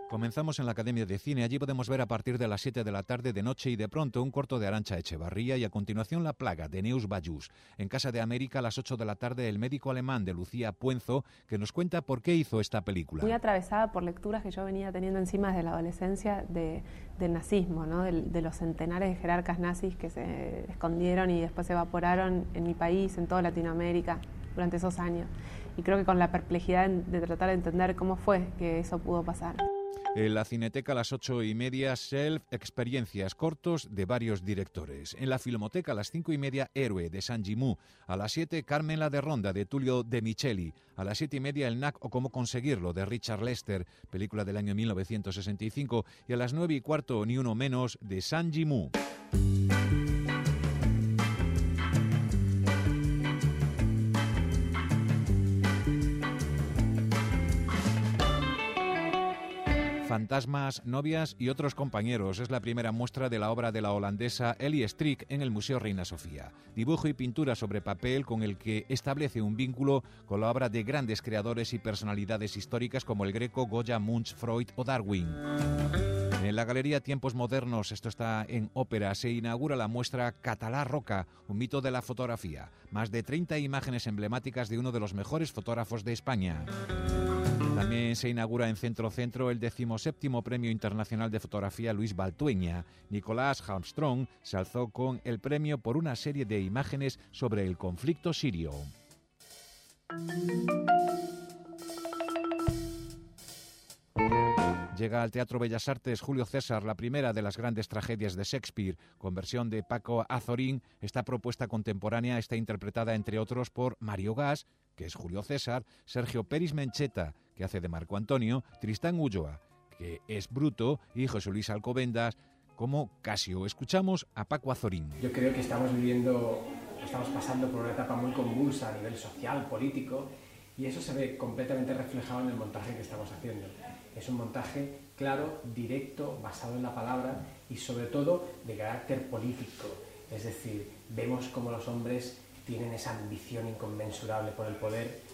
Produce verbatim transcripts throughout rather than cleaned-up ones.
Comenzamos en la Academia de Cine. Allí podemos ver a partir de las siete de la tarde, de noche y de pronto, un corto de Arantxa Echevarría y a continuación La plaga, de Neus Ballús. En Casa de América, a las ocho de la tarde, El médico alemán, de Lucía Puenzo, que nos cuenta por qué hizo esta película. Muy atravesada por lecturas que yo venía teniendo encima desde la adolescencia de, del nazismo, ¿no? de, de los centenares de jerarcas nazis que se escondieron y después se evaporaron en mi país, en toda Latinoamérica, durante esos años. Y creo que con la perplejidad de tratar de entender cómo fue que eso pudo pasar. En la Cineteca a las ocho y media, Self, experiencias cortos de varios directores. En la Filmoteca a las cinco y media, Héroe, de Sang Yimou. A las siete, Carmen la de Ronda, de Tullio De Micheli. A las siete y media, El Knack o Cómo conseguirlo, de Richard Lester, película del año mil novecientos sesenta y cinco. Y a las nueve y cuarto, Ni uno menos, de Sang Yimou. Fantasmas, novias y otros compañeros. Es la primera muestra de la obra de la holandesa Ellie Strick en el Museo Reina Sofía. Dibujo y pintura sobre papel con el que establece un vínculo con la obra de grandes creadores y personalidades históricas como el Greco, Goya, Munch, Freud o Darwin. En la Galería Tiempos Modernos, esto está en Ópera, se inaugura la muestra Català Roca, un mito de la fotografía. Más de treinta imágenes emblemáticas de uno de los mejores fotógrafos de España. También se inaugura en Centro Centro el decimoséptimo Premio Internacional de Fotografía Luis Baltueña. Nicolás Armstrong se alzó con el premio por una serie de imágenes sobre el conflicto sirio. Llega al Teatro Bellas Artes Julio César, la primera de las grandes tragedias de Shakespeare, con versión de Paco Azorín. Esta propuesta contemporánea está interpretada, entre otros, por Mario Gas, que es Julio César, Sergio Peris Mencheta, que hace de Marco Antonio, Tristán Ulloa, que es Bruto, y José Luis Alcobendas, como Casio. Escuchamos a Paco Azorín. Yo creo que estamos viviendo, estamos pasando por una etapa muy convulsa a nivel social, político, y eso se ve completamente reflejado en el montaje que estamos haciendo. Es un montaje claro, directo, basado en la palabra y sobre todo de carácter político. Es decir, vemos cómo los hombres tienen esa ambición inconmensurable por el poder.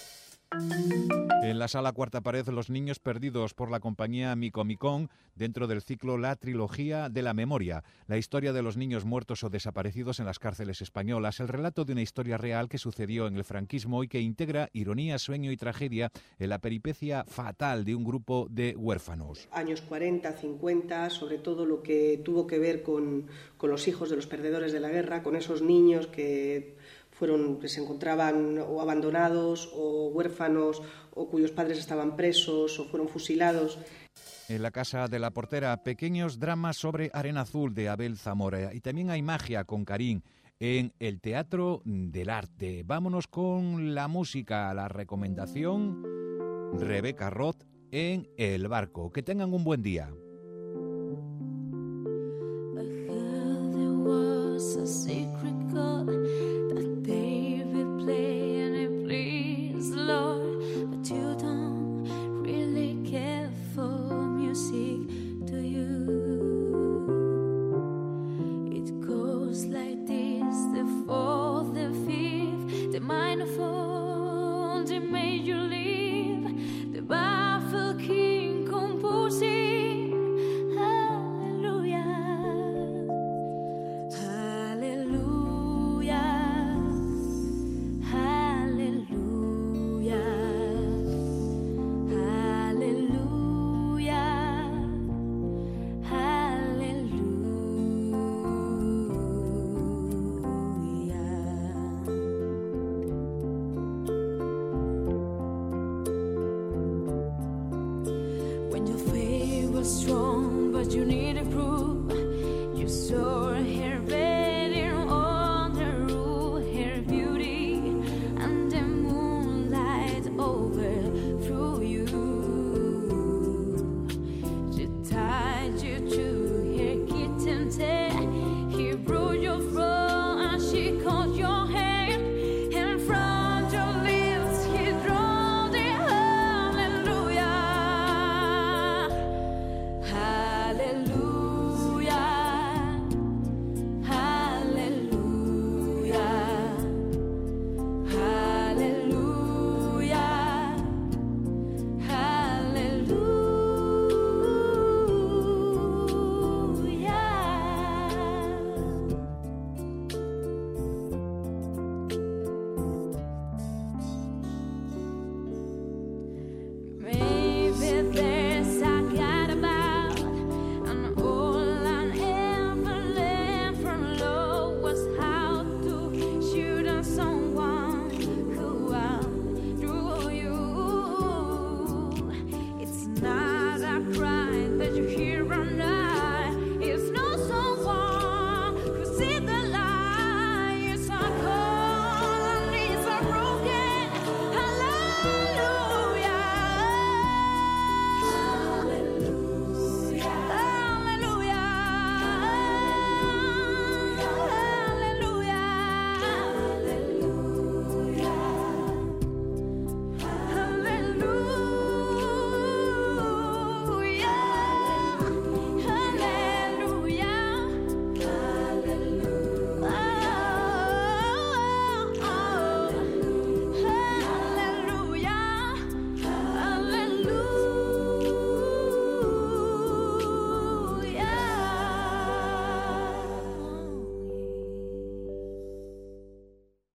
En la sala Cuarta Pared, Los niños perdidos, por la compañía Micomicón, dentro del ciclo La trilogía de la memoria, la historia de los niños muertos o desaparecidos en las cárceles españolas, el relato de una historia real que sucedió en el franquismo y que integra ironía, sueño y tragedia en la peripecia fatal de un grupo de huérfanos. Años cuarenta, cincuenta, sobre todo lo que tuvo que ver con, con los hijos de los perdedores de la guerra, con esos niños que fueron, que se encontraban o abandonados o huérfanos o cuyos padres estaban presos o fueron fusilados. En la Casa de la Portera, pequeños dramas sobre Arena Azul, de Abel Zamora. Y también hay magia con Karim en el Teatro del Arte. Vámonos con la música, la recomendación, Rebeca Roth en El Barco. Que tengan un buen día. Strong, but you need to prove you're sore.